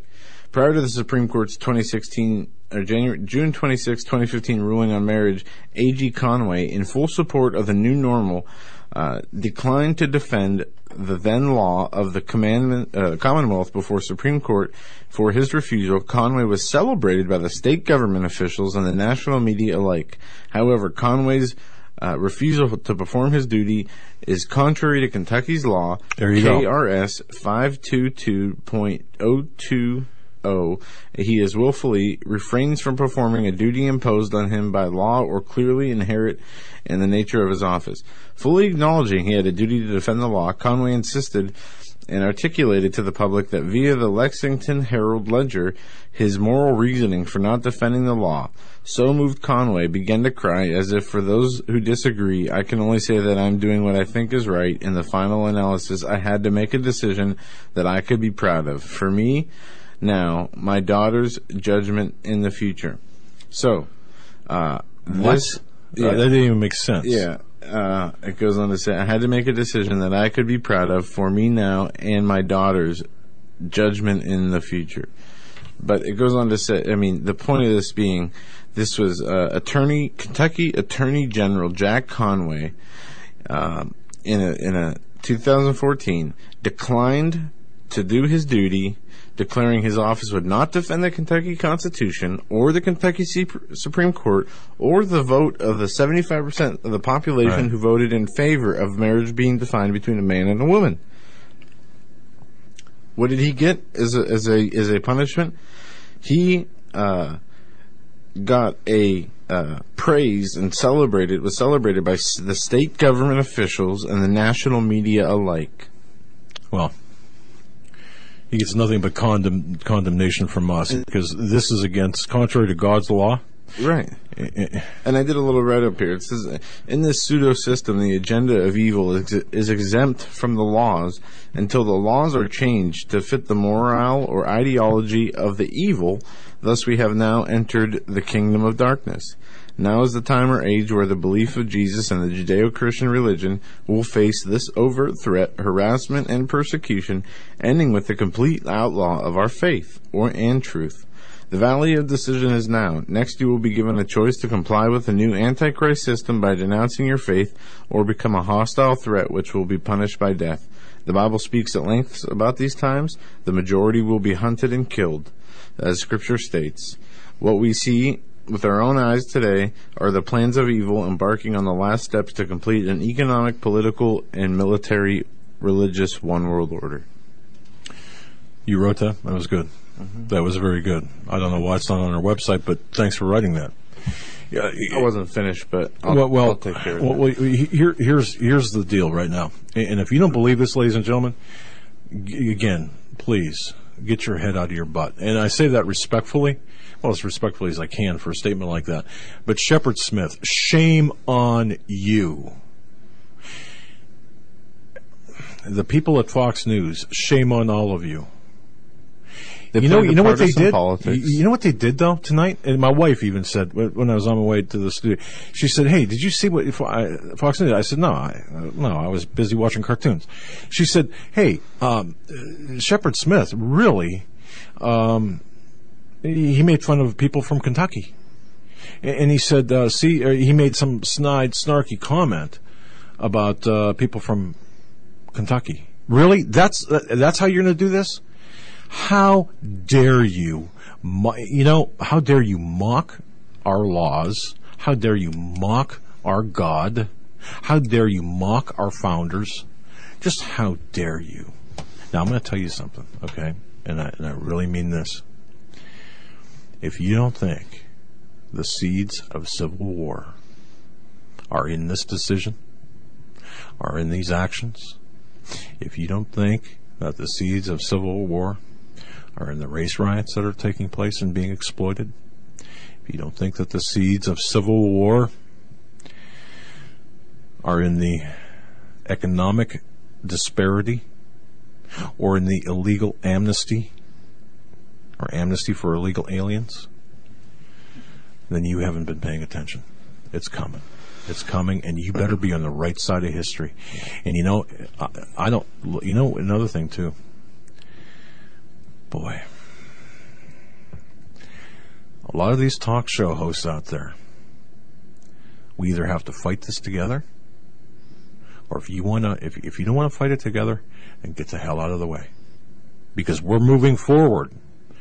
Prior to the Supreme Court's twenty sixteen or January, June twenty-sixth, twenty fifteen ruling on marriage, A G Conway, in full support of the new normal, uh, declined to defend the then law of the commandment, uh, Commonwealth before Supreme Court. For his refusal, Conway was celebrated by the state government officials and the national media alike. However, Conway's uh, refusal to perform his duty is contrary to Kentucky's law, there you K R S five twenty-two point oh two oh. He is willfully refrains from performing a duty imposed on him by law or clearly inherent in the nature of his office. Fully acknowledging he had a duty to defend the law, Conway insisted and articulated to the public that via the Lexington Herald-Ledger his moral reasoning for not defending the law. So moved, Conway began to cry, as if for those who disagree, I can only say that I'm doing what I think is right. In the final analysis, I had to make a decision that I could be proud of. For me, now, my daughter's judgment in the future. So, uh, this... What? Yeah, uh, that didn't even make sense. Yeah. Uh, it goes on to say, I had to make a decision that I could be proud of for me now and my daughter's judgment in the future. But it goes on to say, I mean, the point of this being, this was uh, attorney, Kentucky Attorney General Jack Conway, um, in a, in a two thousand fourteen, declined to do his duty, declaring his office would not defend the Kentucky Constitution or the Kentucky Supreme Court or the vote of the seventy-five percent of the population right. who voted in favor of marriage being defined between a man and a woman. What did he get as a as a as a punishment? He uh, got a uh, praised and celebrated was celebrated by the state government officials and the national media alike. Well, he gets nothing but condemn, condemnation from us because this is against, contrary to God's law. Right. And I did a little write-up here. It says, in this pseudo-system, the agenda of evil is, is exempt from the laws until the laws are changed to fit the morale or ideology of the evil. Thus, we have now entered the kingdom of darkness. Now is the time or age where the belief of Jesus and the Judeo-Christian religion will face this overt threat, harassment, and persecution, ending with the complete outlaw of our faith or and truth. The valley of decision is now. Next, you will be given a choice to comply with the new Antichrist system by denouncing your faith or become a hostile threat which will be punished by death. The Bible speaks at length about these times. The majority will be hunted and killed, as Scripture states. What we see with our own eyes today are the plans of evil embarking on the last steps to complete an economic, political, and military religious one world order. You wrote that? That was good. Mm-hmm. That was very good. I don't know why it's not on our website, but thanks for writing that. Yeah, I wasn't finished, but I'll, well, well, I'll take care of well, it. Well, here, here's, here's the deal right now. And if you don't believe this, ladies and gentlemen, g- again, please get your head out of your butt. And I say that respectfully, well, as respectfully as I can for a statement like that. But Shepard Smith, shame on you. The people at Fox News, shame on all of you. They you know, you know what they did. Politics. You, you know what they did though tonight. And my wife even said when I was on my way to the studio, she said, "Hey, did you see what Fox News?" I said, "No, I, no, I was busy watching cartoons." She said, "Hey, um, Shepard Smith really, um, he made fun of people from Kentucky, and he said, uh, see, he made some snide, snarky comment about uh, people from Kentucky. Really? That's that's how you're going to do this?" How dare you, you know, how dare you mock our laws? How dare you mock our God? How dare you mock our founders? Just how dare you? Now, I'm going to tell you something, okay? And I, and I really mean this. If you don't think the seeds of civil war are in this decision, are in these actions, if you don't think that the seeds of civil war are in the race riots that are taking place and being exploited, if you don't think that the seeds of civil war are in the economic disparity or in the illegal amnesty or amnesty for illegal aliens, then you haven't been paying attention. It's coming. It's coming, and you better be on the right side of history. And you know, I, I don't, you know, another thing too. Boy, a lot of these talk show hosts out there, we either have to fight this together, or if you want to, if, if you don't want to fight it together, then get the hell out of the way. Because we're moving forward.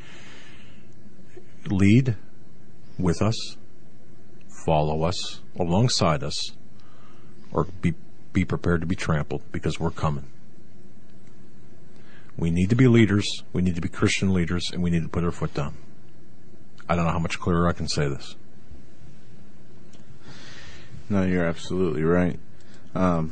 Lead with us, follow us, alongside us, or be be prepared to be trampled, because we're coming. We need to be leaders, we need to be Christian leaders, and we need to put our foot down. I don't know how much clearer I can say this. No, you're absolutely right. Um,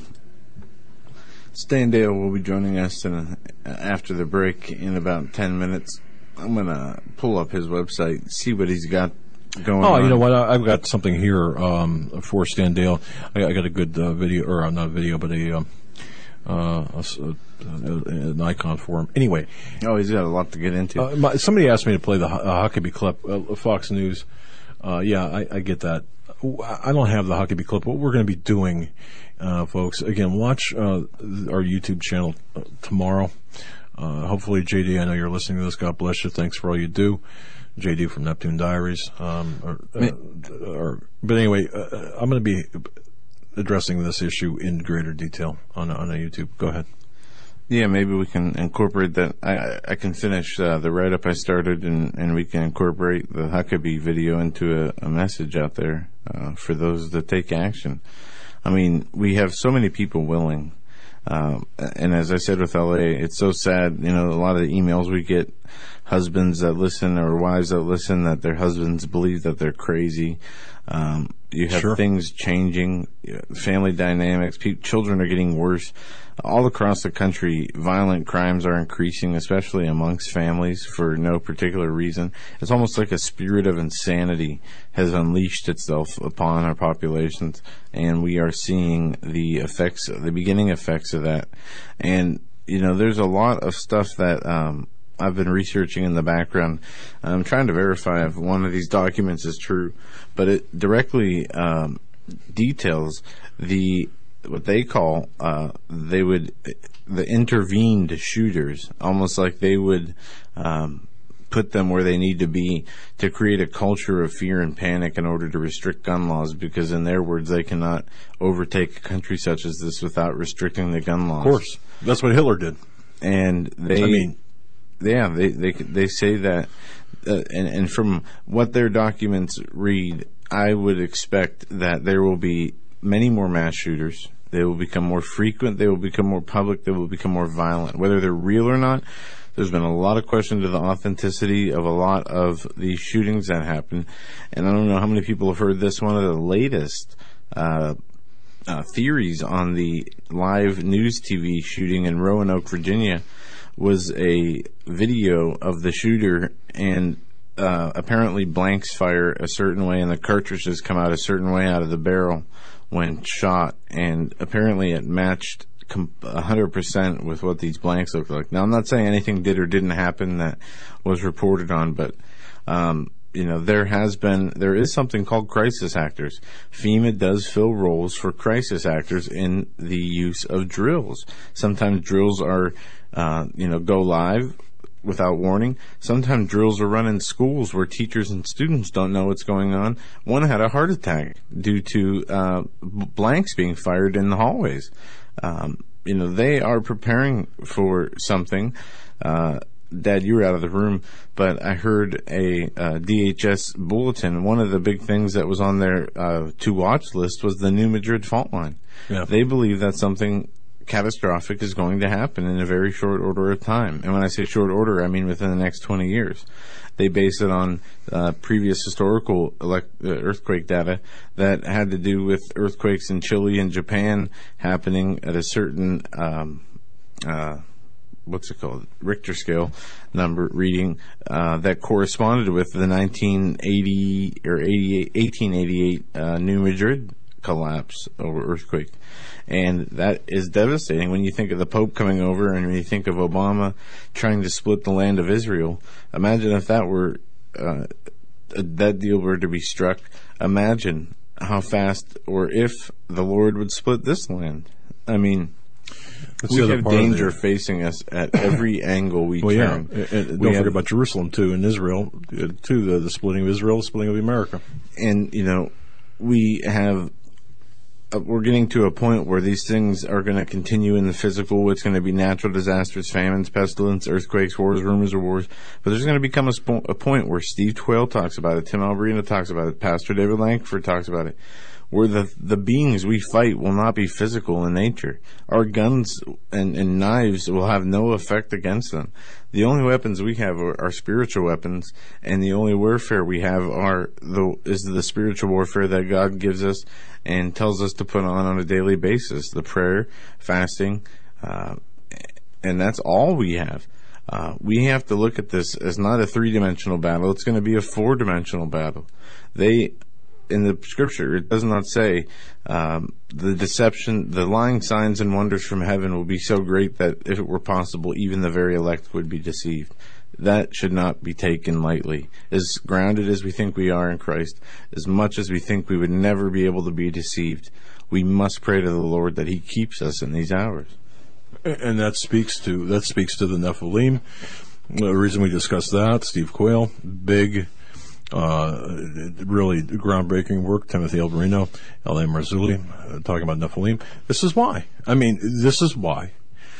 Stan Dale will be joining us in, after the break in about ten minutes. I'm going to pull up his website, see what he's got going oh, on. Oh, you know what? I, I've got something here um, for Stan Dale. I, I got a good uh, video, or uh, not a video, but a, um, uh, a, a, an icon for him. Anyway. Oh, he's got a lot to get into. Uh, my, somebody asked me to play the uh, Huckabee clip, uh, Fox News. Uh, yeah, I, I get that. I don't have the Huckabee clip. What we're going to be doing, uh, folks, again, watch uh, our YouTube channel uh, tomorrow. Uh, hopefully, J D, I know you're listening to this. God bless you. Thanks for all you do. J D from Neptune Diaries. Um, or, uh, or, but anyway, uh, I'm going to be addressing this issue in greater detail on on a YouTube. Go ahead. Yeah, maybe we can incorporate that. I, I can finish uh, the write-up I started, and, and we can incorporate the Huckabee video into a, a message out there uh, for those that take action. I mean, we have so many people willing. Um, and as I said with L A, it's so sad. You know, a lot of the emails we get, husbands that listen or wives that listen, that their husbands believe that they're crazy. Um, you have Sure. things changing, family dynamics, pe- children are getting worse. All across the country, violent crimes are increasing, especially amongst families for no particular reason. It's almost like a spirit of insanity has unleashed itself upon our populations, and we are seeing the effects, the beginning effects of that. And, you know, there's a lot of stuff that, um, I've been researching in the background. I'm trying to verify if one of these documents is true, but it directly, um, details the, what they call, uh, they would, the intervened shooters, almost like they would, um, put them where they need to be to create a culture of fear and panic in order to restrict gun laws, because in their words, they cannot overtake a country such as this without restricting the gun laws. Of course. That's what Hitler did. And they, I mean, yeah, they, they, they say that, uh, and, and from what their documents read, I would expect that there will be many more mass shooters. They will become more frequent. They will become more public. They will become more violent. Whether they're real or not, there's been a lot of questions to the authenticity of a lot of these shootings that happen. And I don't know how many people have heard this. One of the latest uh, uh, theories on the live news T V shooting in Roanoke, Virginia, was a video of the shooter, and uh, apparently blanks fire a certain way and the cartridges come out a certain way out of the barrel when shot, and apparently it matched com- one hundred percent with what these blanks look like. Now, I'm not saying anything did or didn't happen that was reported on, but um, you know, there has been, there is something called crisis actors. FEMA does fill roles for crisis actors in the use of drills. Sometimes drills are, uh, you know, go live without warning. Sometimes drills are run in schools where teachers and students don't know what's going on. One had a heart attack due to uh, blanks being fired in the hallways. Um, you know, they are preparing for something. Uh, Dad, you were out of the room, but I heard a uh, D H S bulletin. One of the big things that was on their uh, to-watch list was the New Madrid fault line. Yeah. They believe that something catastrophic is going to happen in a very short order of time. And when I say short order, I mean within the next twenty years. They base it on uh, previous historical elect- uh, earthquake data that had to do with earthquakes in Chile and Japan happening at a certain, um, uh, what's it called, Richter scale number reading uh, that corresponded with the nineteen eighty or eighty-eight, eighteen eighty-eight uh, New Madrid collapse over earthquake. And that is devastating when you think of the Pope coming over and when you think of Obama trying to split the land of Israel. Imagine if that were, uh, that deal were to be struck. Imagine how fast or if the Lord would split this land. I mean, That's we the other have part of danger the- facing us at every angle we Well, yeah. turn. And, and We don't have- forget about Jerusalem, too, and Israel, uh, too, the, the splitting of Israel, the splitting of America. And, you know, we have, uh, we're getting to a point where these things are going to continue in the physical. It's going to be natural disasters, famines, pestilence, earthquakes, wars, rumors of wars. But there's going to become a, spo- a point where Steve Twale talks about it, Tim Alberino talks about it, Pastor David Langford talks about it, where the the beings we fight will not be physical in nature. Our guns and, and knives will have no effect against them. The only weapons we have are, are spiritual weapons, and the only warfare we have are the is the spiritual warfare that God gives us and tells us to put on on a daily basis: the prayer, fasting, uh, and that's all we have. Uh, we have to look at this as not a three-dimensional battle; it's going to be a four-dimensional battle. They In the scripture, it does not say um, the deception, the lying signs and wonders from heaven will be so great that if it were possible, even the very elect would be deceived. That should not be taken lightly. As grounded as we think we are in Christ, as much as we think we would never be able to be deceived, we must pray to the Lord that He keeps us in these hours. And that speaks to that speaks to the Nephilim. The reason we discussed that, Steve Quayle, big, uh, really groundbreaking work. Timothy Alberino, L A. Marzulli, uh, talking about Nephilim. This is why. I mean, this is why.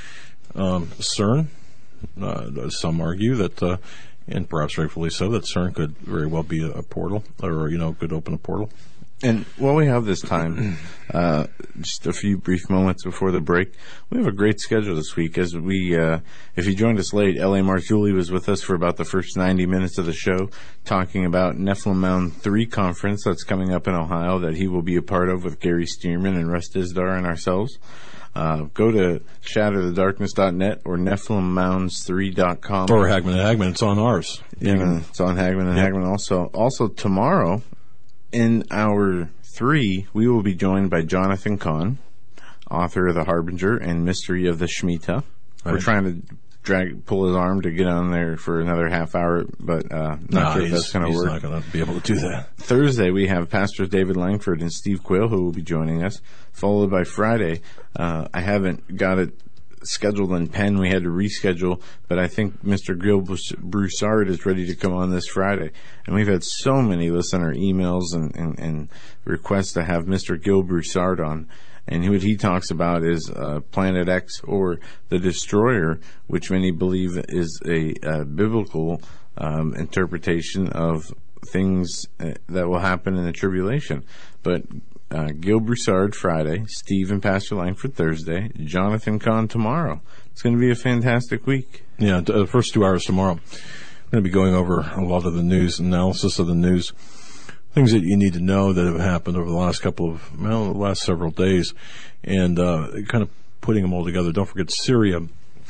Um, CERN, uh, some argue that, uh, and perhaps rightfully so, that CERN could very well be a, a portal, or, you know, could open a portal. And while we have this time, uh, just a few brief moments before the break, we have a great schedule this week. As we, uh, if you joined us late, L A. Marzulli was with us for about the first ninety minutes of the show, talking about Nephilim Mound three conference that's coming up in Ohio that he will be a part of with Gary Stearman and Russ Dizdar and ourselves. Uh, go to shatter the darkness dot net or nephilim mounds three dot com. Or Hagman and Hagman, it's on ours. Yeah, it's on Hagman and Yep. Hagman also. Also tomorrow, in hour three, we will be joined by Jonathan Kahn, author of The Harbinger and Mystery of the Shemitah. We're Right. trying to drag, pull his arm to get on there for another half hour, but uh, not Nah, sure if he's, that's going to he's work. not going to be able to do that. Thursday, we have Pastors David Langford and Steve Quayle who will be joining us, followed by Friday. Uh, I haven't got it scheduled in pen. We had to reschedule, but I think Mister Gil Broussard is ready to come on this Friday. And we've had so many listener emails and, and, and requests to have Mister Gil Broussard on. And what he talks about is uh, Planet X, or the Destroyer, which many believe is a uh, biblical um, interpretation of things uh, that will happen in the tribulation. But uh, Gil Broussard Friday, Steve and Pastor Langford Thursday, Jonathan Kahn tomorrow. It's going to be a fantastic week. Yeah, the first two hours tomorrow. I'm going to be going over a lot of the news, analysis of the news, things that you need to know that have happened over the last couple of, well, the last several days, and uh, kind of putting them all together. Don't forget Syria.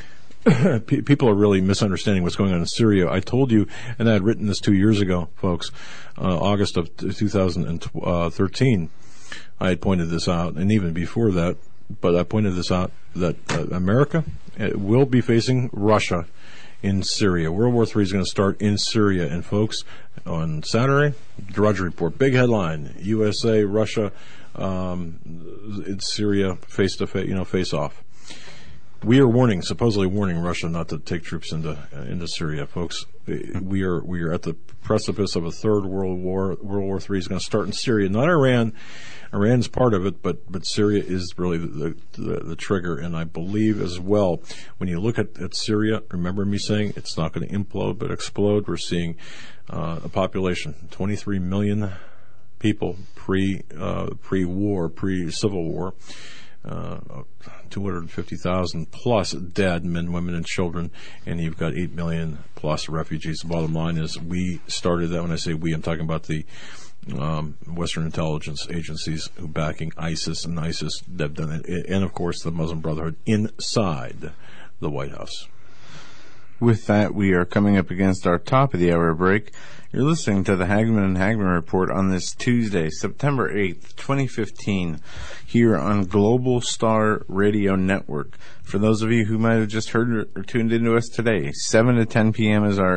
P- people are really misunderstanding what's going on in Syria. I told you, and I had written this two years ago, folks, uh, August of two thousand thirteen. I had pointed this out, and even before that, but I pointed this out, that uh, America uh, will be facing Russia in Syria. World War Three is going to start in Syria. And folks, on Saturday, Drudge Report, big headline: U S A, Russia, um, in Syria, face to face, you know, face off. We are warning, supposedly warning Russia not to take troops into uh, into Syria, folks. We are we are at the precipice of a third world war. World War Three is going to start in Syria, not Iran. Iran's part of it, but but Syria is really the, the the trigger. And I believe as well, when you look at, at Syria, remember me saying it's not going to implode but explode. We're seeing uh, a population, twenty-three million people pre uh, pre-war, pre-civil war. Uh, two hundred fifty thousand plus dead men, women, and children, and you've got eight million plus refugees. The bottom line is we started that. When I say we, I'm talking about the um, Western intelligence agencies who backing ISIS and ISIS, they've done it, and of course the Muslim Brotherhood inside the White House. With that, we are coming up against our top of the hour break. You're listening to the Hagman and Hagman Report on this Tuesday, September eighth, twenty fifteen, here on Global Star Radio Network. For those of you who might have just heard or tuned into us today, seven to ten p.m. is our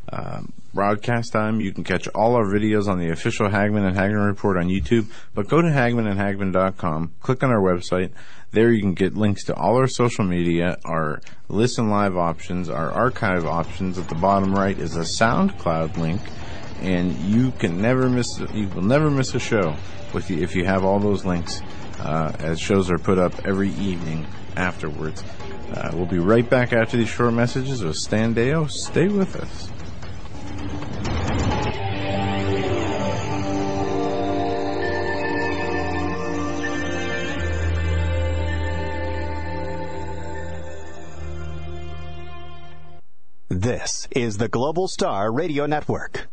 uh, broadcast time. You can catch all our videos on the official Hagman and Hagman Report on YouTube. But go to hagman and hagman dot com, click on our website. There you can get links to all our social media, our listen live options, our archive options. At the bottom right is a SoundCloud link, and you can never miss. You will never miss a show with you if you have all those links. Uh, as shows are put up every evening afterwards. Uh, we'll be right back after these short messages with Stan Deyo. Stay with us. This is the Global Star Radio Network.